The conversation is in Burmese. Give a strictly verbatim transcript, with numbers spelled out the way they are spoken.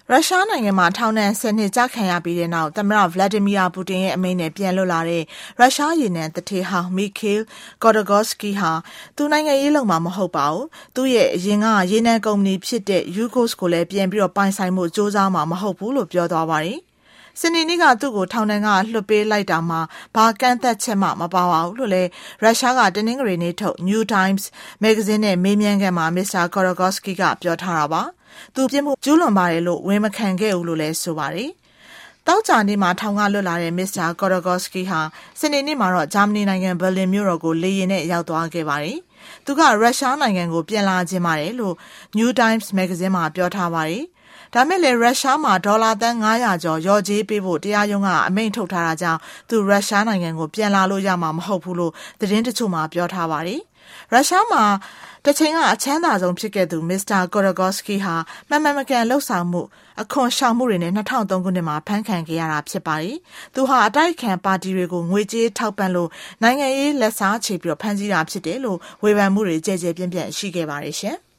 ရုရှားနိုင်ငံမှာထောင်ဒဏ်ဆယ်နှစ်ကြာခံရပြီးတဲ့နောက်သမ္မတဗလာဒီမီယာပူတင်ရဲ့အမိန့်နဲ့ပြန်လွတ်လာတဲ့ရုရှားရေနံတထေဟောင်းမီခေးဂေါ်ဒဂေါ့စကီဟာသူနိုင်ငံရေးလုံမှာမဟုတ်ပါဘူး။သူ့ရဲ့အရင်ကရေနံကုမ္ပဏီဖြစ်တဲ့ ယူဂိုစ်ကိုလည်းပြန်ပြီးတော့ပိုင်ဆိုင်မှုစ조사မှာမဟုတ်ဘူးလို့ပြောသွားပါတယ်။စနေနေ့ကသူ့ကိုထောင်ဒဏ်ကလွှတ်ပေးလိုက်တာမှာဘာကန့်သက်ချက်မှမပါပါဘူးလို့လည်းရုရှားကတနင်္ဂနွေနေ့ထုတ် New Times မဂ္ဂဇင်းနဲ့မေးမြန်းခန်းမှာမစ္စတာဂေါ်ဒဂေါ့စကီကပြောထားတာပါ။သူပြစ်မှုကျူးလွန်ပါတယ်လို့ဝန်မခံခဲ့ဘူးလို့လည်းဆိုပါတယ်။တောက်ကြနေ့မှာထောင်ကလွတ်လာတဲ့မစ္စတာဂေါ်ဒဂေါ့စကီဟာစနေနေ့မှာတော့ဂျာမနီနိုင်ငံဘယ်လင်မြို့တော်ကိုလေယာဉ်နဲ့ရောက်သွားခဲ့ပါတယ်။သူကရုရှားနိုင်ငံကိုပြန်လာခြင်းပါတယ်လို့ New Times မဂ္ဂဇင်းမှာပြောထားပါတယ်။ဒါမဲ့လည်းရုရှားမှာဒေါ်လာသန်းငါးရာကျော်ရော်ကြေးပေးဖို့တရားရုံးကအမိန့်ထုတ်ထားတာကြောင့်သူရုရှားနိုင်ငံကိုပြန်လာလို့ရမှာမဟုတ်ဘူးလို့သတင်းတချို့မှာပြောထားပါတယ်။ရုရှားမှာတချိန်ကအချမ်းသာဆုံးဖြစ်ခဲ့သူမစ္စတာဂေါ်ဒဂေါ့စကီဟာမမှန်မကန်လှုပ်ဆောင်မှုအခွန်ရှောင်မှုတွေနဲ့၂၀၀၃ခုနှစ်မှာဖမ်းခံခဲ့ရတာဖြစ်ပါတယ်။သူဟာအတိုက်ခံပါတီတွေကိုငွေကြေးထောက်ပံ့လို့နိုင်ငံရေးလက်စားချေပြီးဖမ်းဆီးတာဖြစ်တယ်လို့ဝေဖန်မှုတွေကြဲကြဲပြန့်ပြန့်ရှိခဲ့ပါတယ်ရှင်။